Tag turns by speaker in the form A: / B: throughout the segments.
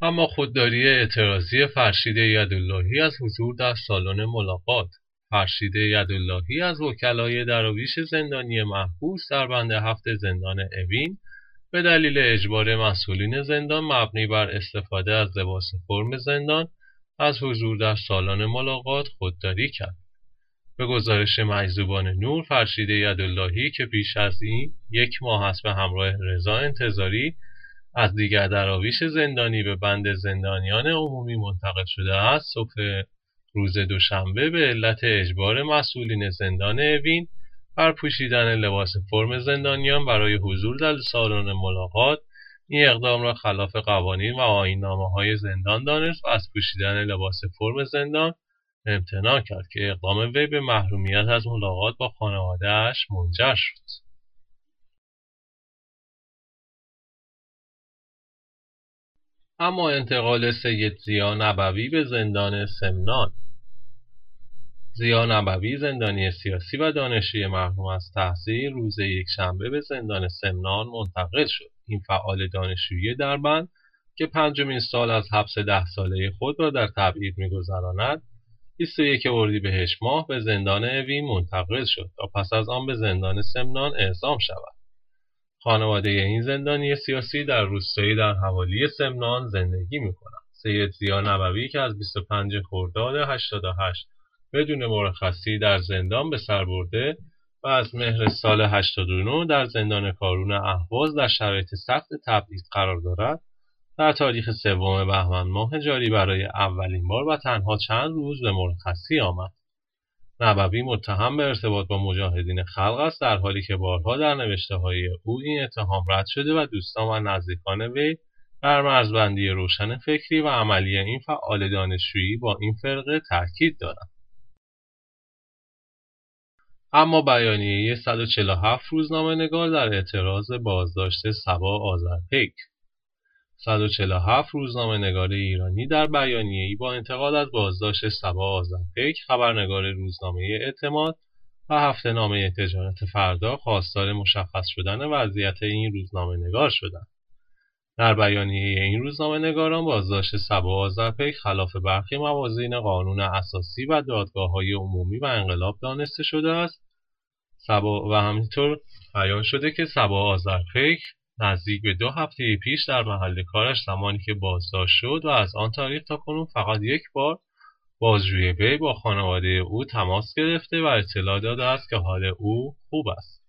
A: اما خودداری اعتراضی فرشید یداللهی از حضور در سالن ملاقات. فرشید یداللهی از وکلای دراویش زندانی محبوس در بند 7 زندان اوین به دلیل اجبار مسئولین زندان مبنی بر استفاده از لباس فرم زندان از حضور در سالن ملاقات خودداری کرد. به گزارش مجذوبان نور، فرشید یداللهی که پیش از این 1 ماه است به همراه رضا انتظاری از دیگر دراویش زندانی به بند زندانیان عمومی منتقل شده است، صبح روز دوشنبه به علت اجبار مسئولین زندان اوین بر پوشیدن لباس فرم زندانیان برای حضور در سالن ملاقات این اقدام را خلاف قوانین و آیین‌نامه‌های زندان دانست و از پوشیدن لباس فرم زندان امتناع کرد که اقدام وی به محرومیت از ملاقات با خانواده‌اش منجر شد. اما انتقال سید ضیا نبوی به زندان سمنان. ضیا نبوی زندانی سیاسی و دانشجوی محروم از تحصیل روز یکشنبه به زندان سمنان منتقل شد. این فعال دانشجویی دربند که 5مین سال از حبس 10 ساله خود را در تبعید می‌گذراند، 21 اردیبهشت ماه به زندان اوین منتقل شد تا پس از آن به زندان سمنان اعزام شود. خانواده این زندانی سیاسی در روستایی در حوالی سمنان زندگی می‌کند. سید ضیا نبوی که از 25 خرداد 88 بدون مرخصی در زندان به سر برده و از مهر سال 89 در زندان کارون اهواز در شرایط سخت تبعید قرار دارد، در تاریخ 3 بهمن ماه جاری برای اولین بار و تنها چند روز به مرخصی آمد. نبوی متهم به ارتباط با مجاهدین خلق است، در حالی که بارها در نوشته‌های او این اتهام رد شده و دوستان و نزدیکان وی بر مرزبندی روشن فکری و عملی این فعال دانشجویی با این فرقه تاکید دارند. اما بیانیه 147 روزنامه‌نگار در اعتراض بازداشت صبا آذرپیک. 147 روزنامه‌نگار ایرانی در بیانیه‌ای با انتقاد از بازداشت صبا آذرپیک، خبرنگار روزنامه اعتماد و هفته‌نامه تجارت فردا، خواستار مشخص شدن وضعیت این روزنامه‌نگار شدند. در بیانیه این روزنامه‌نگاران بازداشت صبا آذرپیک خلاف برخی موازین قانون اساسی و دادگاه‌های عمومی و انقلاب دانسته شده است. و همینطور بیان شده که صبا آذرپیک نزدیک به 2 هفته پیش در محل کارش زمانی که بازداشت شد و از آن تاریخ تا کنون فقط 1 بار بازجوی وی با خانواده او تماس گرفته و اطلاع داده است که حال او خوب است.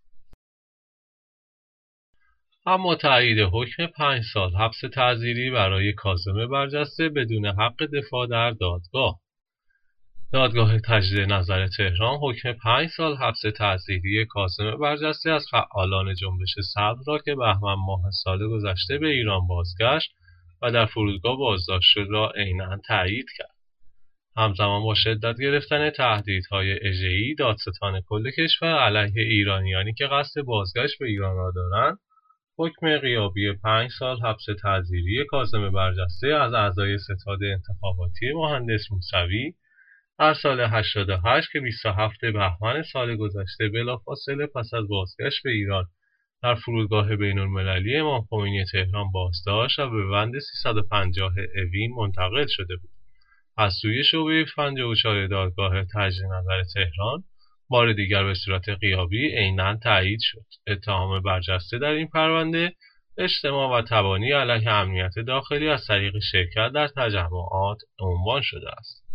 A: اما تایید حکم 5 سال حبس تعزیری برای کاظم برجسته بدون حق دفاع در دادگاه. دادگاه تجدید نظر تهران حکم 5 سال حبس تعزیری کاظم برجسته از فعالان جنبش صبر را که بهمن ماه سال گذشته به ایران بازگشت و در فرودگاه بازداشت شد را عیناً تایید کرد. همزمان با شدت گرفتن تهدیدهای اژه‌ای دادستان کل کشور علیه ایرانیانی که قصد بازگشت به ایران را دارند، حکم غیابی 5 سال حبس تعزیری کاظم برجسته از اعضای ستاد انتخاباتی مهندس موسوی در سال 88 که 27 بهمن سال گذشته بلافاصله پس از بازگشت به ایران در فرودگاه بین‌المللی امام خمینی تهران بازداشت و به بند 350 اوین منتقل شده بود. از سوی شعبه 54 دادگاه تجدید نظر تهران بار دیگر به صورت غیابی عیناً تایید شد. اتهام برجسته در این پرونده اجتماع و تبانی علیه امنیت داخلی از طریق شرکت در تجمعات عنوان شده است.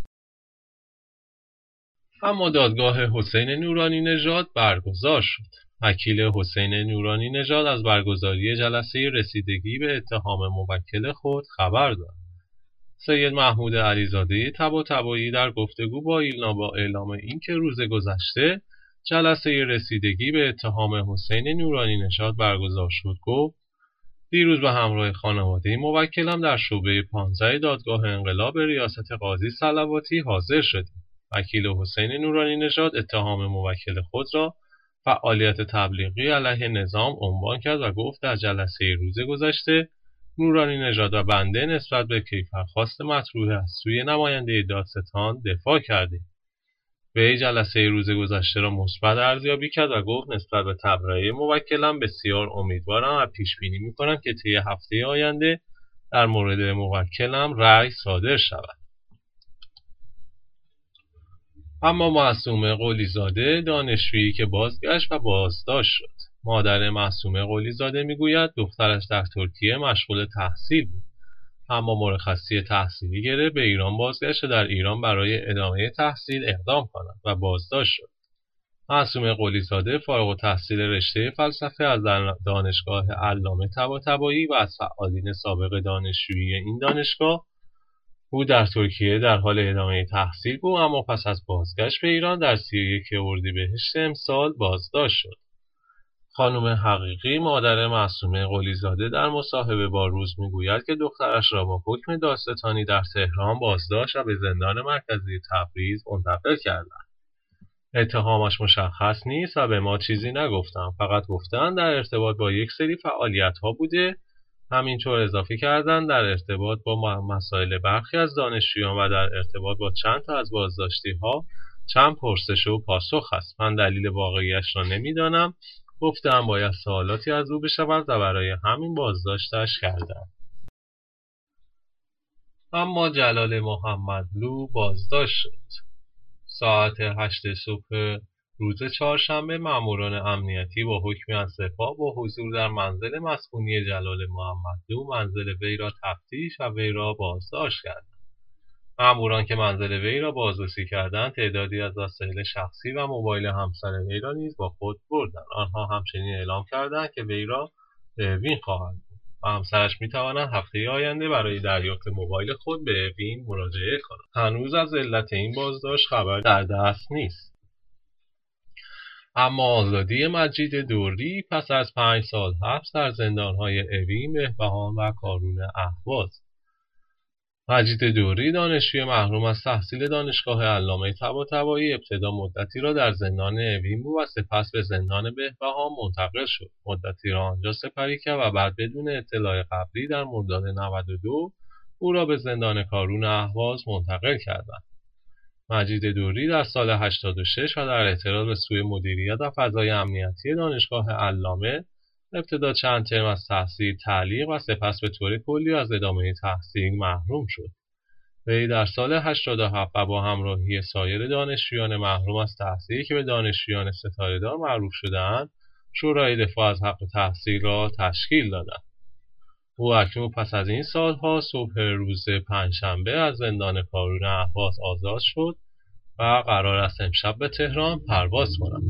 A: اما دادگاه حسین نورانی نژاد برگزار شد. وکیل حسین نورانی نژاد از برگزاری جلسه رسیدگی به اتهام موکل خود خبر داد. سید محمود علیزاده طباطبایی در گفتگو با اعلام اینکه روز گذشته جلسه رسیدگی به اتهام حسین نورانی نژاد برگزار شد گفت: دیروز به همراه خانواده موکلم در شعبه 15 دادگاه انقلاب ریاست قاضی صلواتی حاضر شدیم. وکیل حسین نورانی نژاد اتهام موکل خود را فعالیت تبلیغی علیه نظام عنوان کرد و گفت در جلسه روز گذشته نورانی نژاد و بنده نسبت به کیفرخواست مطروح از سوی نماینده دادستان دفاع کردیم. وی جلسه روز گذشته را مثبت ارزیابی کرد و گفت نسبت به تبرئه موکلم بسیار امیدوارم و پیش بینی می‌کنم که طی هفته آینده در مورد موکلم رأی صادر شود. اما معصومه قلیزاده دانشجویی که بازگشت و بازداشت شد. مادر معصومه قلیزاده میگوید دخترش در ترکیه مشغول تحصیل بود، اما مرخصی تحصیلی گرفت، به ایران بازگشت و در ایران برای ادامه تحصیل اقدام کند و بازداشت شد. معصومه قلیزاده فارغ التحصیل رشته فلسفه از دانشگاه علامه طباطبایی و از فعالین سابق دانشجویی این دانشگاه او در ترکیه در حال ادامه تحصیل بود، اما پس از بازگشت به ایران در 31 اردیبهشت امسال بازداشت شد. خانم حقیقی مادر معصومه قلیزاده در مصاحبه با روز میگوید که دخترش را با حکم دادستانی در تهران بازداشت و به زندان مرکزی تبریز منتقل کردند. اتهامش مشخص نیست و به ما چیزی نگفتند، فقط گفتند در ارتباط با یک سری فعالیت‌ها بوده. همینطور اضافه کردند در ارتباط با مسائل برخی از دانشجویان و در ارتباط با چند تا از بازداشتی‌ها چند پرسش و پاسخ هست. من دلیل واقعیش را نمیدانم. گفتم باید سوالاتی از او بشود و برای همین بازداشتش کردم. اما جلال محمدلو بازداشت شد. ساعت 8 صبح روز چهارشنبه ماموران امنیتی با حکمی از سپاه با حضور در منزل مسکونی جلال محمدلو منزل وی را تفتیش و وی را بازداشت کردند. ماموران که منزل وی را بازرسی کردند تعدادی از وسایل شخصی و موبایل همسر وی را نیز با خود بردند. آنها همچنین اعلام کردند که وی را به اوین خواهند برد و همسرش می‌تواند هفته آینده برای دریافت موبایل خود به اوین مراجعه کند. هنوز از علت این بازداشت خبر در دست نیست. اما آزادی مجید دوری پس از 5 سال حبس در زندان‌های اوین، بهبهان و کارون اهواز. مجید دوری دانشجوی محروم از تحصیل دانشگاه علامه طباطبایی ابتدا مدتی را در زندان اوین بود و سپس به زندان بهبهان منتقل شد. مدتی را آنجا سپری کرد و بعد بدون اطلاع قبلی در مرداد 92 او را به زندان کارون اهواز منتقل کردند. مجید دوری در سال 86 و در اعتراض به سوء مدیریت و فضای امنیتی دانشگاه علامه ابتدا چند ترم از تحصیل تعلیق و سپس به طور کلی از ادامه تحصیل محروم شد. وی در سال 87 و با همراهی سایر دانشجویان محروم از تحصیل که به دانشجویان ستاره‌دار معروف شده‌اند، شورای دفاع از حق تحصیل را تشکیل دادند. او اکنون پس از این سالها صبح روز پنجشنبه از زندان کارون اهواز آزاد شد و قرار است امشب به تهران پرواز کند.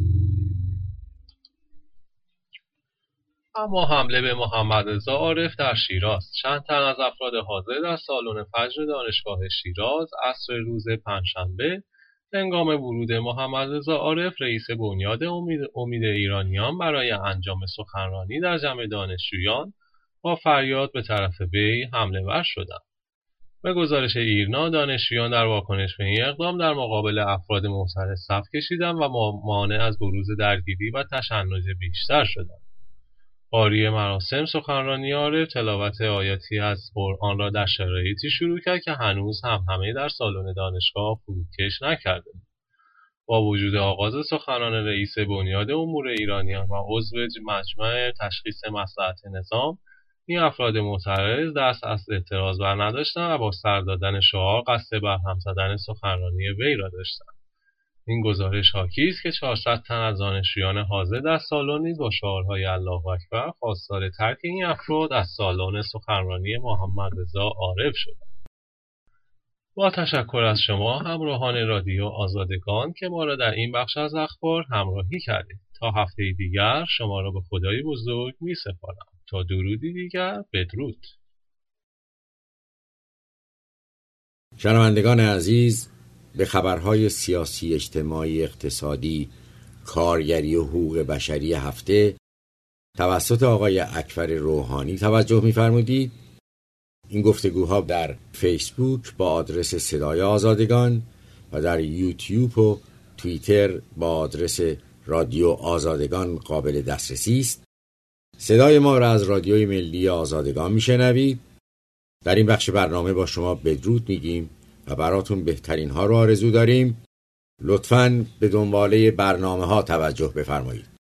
A: اما حمله به محمدرضا عارف در شیراز. چند تن از افراد حاضر در سالن فجر دانشگاه شیراز عصر روز پنجشنبه هنگام ورود محمدرضا عارف رئیس بنیاد امید ایرانیان برای انجام سخنرانی در جمع دانشجویان با فریاد به طرف وی حمله ور شدند. به گزارش ایرنا دانشجویان در واکنش به این اقدام در مقابل افراد معترض صف کشیدند و مانع از بروز درگیری و تشنج بیشتر شدند. قاری مراسم سخنرانی عارف تلاوت آیاتی از قرآن را در شرایطی شروع کرد که هنوز هم همه در سالن دانشگاه فروکش نکرده. با وجود آغاز سخنان رئیس بنیاد امور ایرانیان و عضو مجمع تشخیص مصلحت نظام، این افراد معترض دست از اعتراض بر نداشتند و با سر دادن شعار قصد برهم زدن سخنرانی وی را داشتند. این گزارش حاکی است که 400 تن از دانشجویان حاضر در سالن نیز با شعارهای الله اکبر خواستار ترک این افراد از سالن سخنرانی محمدرضا عارف شدند. با تشکر از شما همراهان رادیو آزادگان که ما را در این بخش از اخبار همراهی کردید. تا هفته دیگر شما را به خدای بزرگ می سپارم. تا درودی دیگر، بدرود.
B: شنوندگان عزیز، به خبرهای سیاسی، اجتماعی، اقتصادی، کارگری و حقوق بشری هفته توسط آقای اکبر روحانی توجه می‌فرمودید. این گفتگوها در فیسبوک با آدرس صدای آزادگان و در یوتیوب و توییتر با آدرس رادیو آزادگان قابل دسترسی است. صدای ما را از رادیوی ملی آزادگان میشنوید. در این بخش برنامه با شما بدرود میگیم و براتون بهترین ها رو آرزو داریم. لطفاً به دنباله برنامه ها توجه بفرمایید.